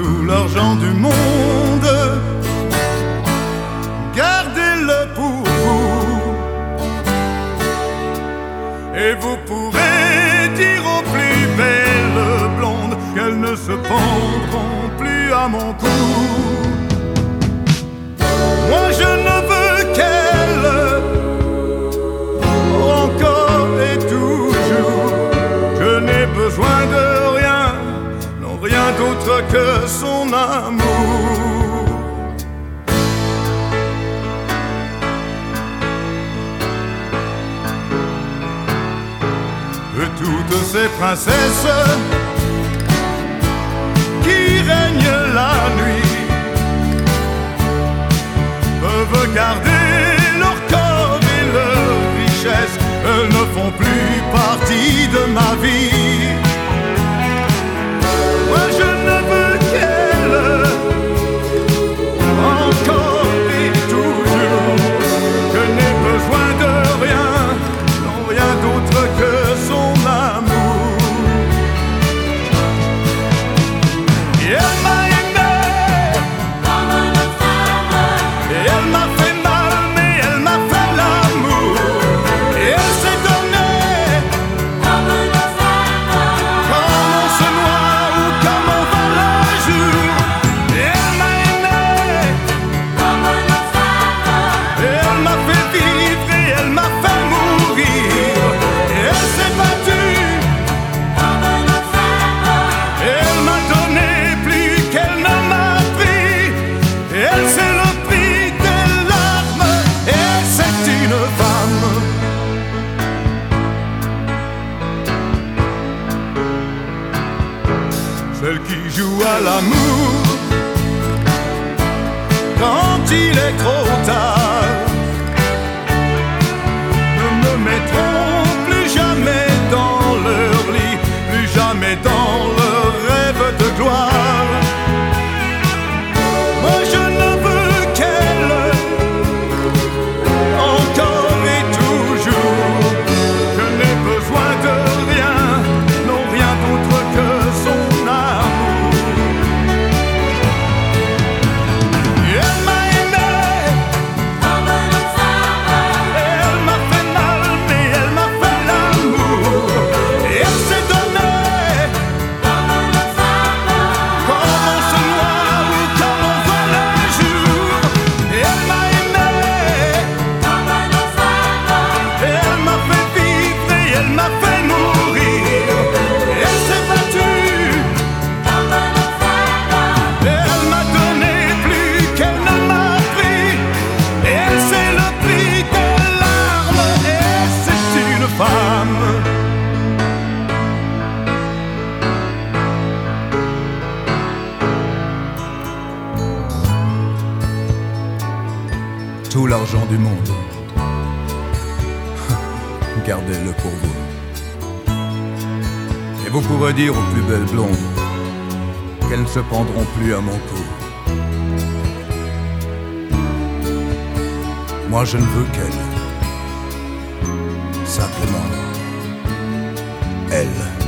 tout l'argent du monde, gardez-le pour vous. Et vous pourrez dire aux plus belles blondes qu'elles ne se pendront plus à mon cou. Moi je ne veux qu'elle, encore et toujours. Je n'ai besoin de rien, non rien d'autre que son amour. De toutes ces princesses qui règnent la nuit peuvent garder leur corps et leur richesse. Elles ne font plus partie de ma vie. Moi je ne veux qu'elle, encore et toujours. Je n'ai besoin de rien, non rien d'autre que son amour. Et elle m'a aimé comme une femme, et elle m'a fait mal, mais elle m'a fait l'amour. Et elle s'est donnée comme une femme, comme on se noie ou comme on va le jour. Et elle m'a aimé comme une femme, et elle m'a fait vivre et elle m'a fait mourir. Et elle s'est battue comme une femme, et elle m'a donné plus qu'elle ne m'a pris. Et elle c'est le prix des larmes et c'est une femme. Celle qui joue à l'amour quand il est trop tard ne me mettront plus jamais dans leur lit, plus jamais dans leur rêve de gloire. Moi je ne veux qu'elle, encore et toujours. Je n'ai besoin de rien, non rien d'autre que son amour. Et elle m'a aimé, comme une femme, et elle m'a fait mal, mais elle m'a fait l'amour. Et elle s'est donnée comme une femme, comme on se noie ou comme on voit le jour. Et elle m'a aimé, comme une femme, et elle m'a fait vivre et elle m'a fait mourir. Et elle s'est battue comme une femme, et elle m'a donné plus qu'elle ne m'a pris. Et elle c'est le prix des larmes et c'est une femme. Tout l'argent du monde, gardez-le pour vous. Et vous pourrez dire aux plus belles blondes qu'elles ne se pendront plus à mon cou. Moi je ne veux qu'elle, simplement elle.